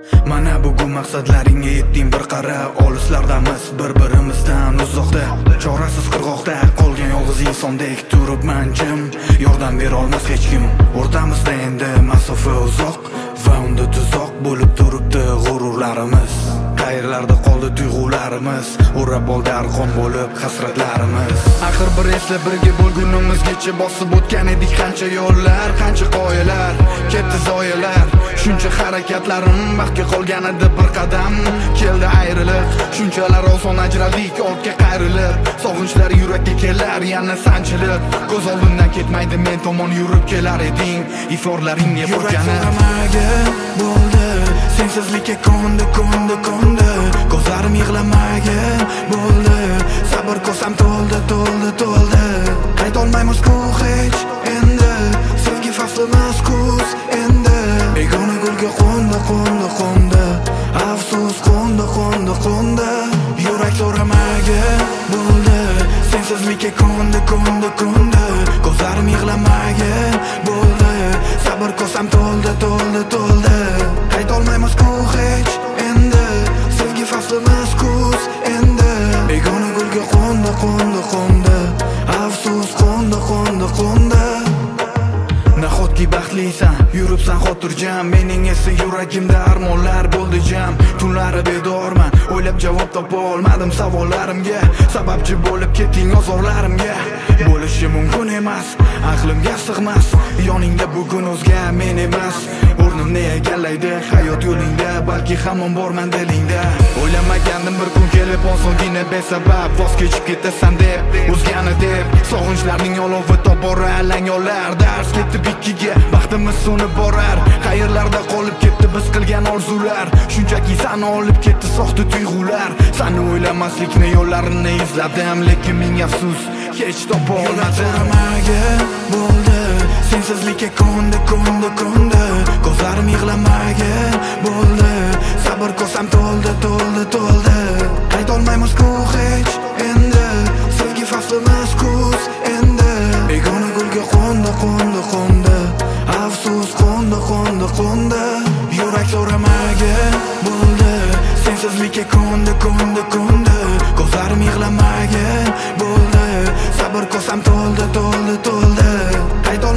Mana bugun maqsadlaringga yetding bir qara. Olislardamiz bir-birimizdan uzoqda, chorasiz qirg'oqda qolgan yolg'iz insondek turibman jim. Yordam bera olmas hech kim. O'rtamizda endi masofa uzoq va unda tuzoq bo'lib turibdi g'ururlarimiz. Qayerlarda qoldi tuyg'ularimiz, o'rab oldi arqon bo'lib hasratlarimiz. Axir bir esla birga bo'lgunimizgacha bosib o'tgan edik qancha yo'llar, qancha qoyalar, ketdi zoyalar. Shuncha harakatlarim baxtga qolgan edi bir qadam. Keldi ayriliq, shunchalar oson ajraldik ortga qayrilib. Sog'inchlar yurakka kelar yana sanchilib. Ko'z oldimdan ketmaydi men tomon yurib kelar eding. Iflorlaring ne bo'lgani bo'ldi. Sensizlikka ko'ndi. Ko'zlarim yig'lamagin bo'ldi. Sabr kosam to'ldi. Qaytolmaymiz-ku hech endi. Sevgi faslimiz kuz endi. Begona gulga qo'ndi. Afsus qo'ndi. Yurak so'ramagin bo'ldi. Sensizlikka ko'ndi. Ko'zlarim yig'lamagin bo'ldi. Sabr kosam to'ldi. Qaytolmaymiz-ku hech endi. Sevgi faslimiz kuz endi. Begona gulga qo'ndi. Afsus qo'ndi. Nahotki baxtlisan, yuribsan xotirjam. Mening esa yuragimda armonlar bo'ldi jam. Tunlari bedorman, o'ylab javob topa olmadim savollarimga. Sababchi bo'lib ketding ozorlarimga. Bo'lishi mumkin emas, aqlimga sig'mas. Yoningda bugun o'zga men emas. O'rnimni egallaydi hayot yo'lingda, balki hamon borman dilingda. O'ylamagandim bir kun kelib osongina besabab voz kechib ketasan deb, o'zgani deb. Sog'inchlarning olovi tobora alang yolar. Dars ketdi ikkiga, baxtimiz so'nib borar. Qayerlarda qolib ketdi biz qilgan orzular. Shunchaki sani olib ketdi soxta tuyg'ular. Sani o'ylamaslikni yo'llarini izladim, lekin ming afsus hech topa olmadim. Bo'ldi. Sensizlikka ko'ndi. Ko'zlarim yig'lamagin bo'ldi. Sabr kosam to'ldi. Qaytolmaymiz-ku hech endi. Sevgi faslimiz kuz endi. Begona gulga qo'ndi. Afsus qo'ndi. Yurak so'ramagin bo'ldi. Sensizlikka ko'ndi. Ko'zlarim yig'lamagin bo'ldi. Sabr kosam to'ldi.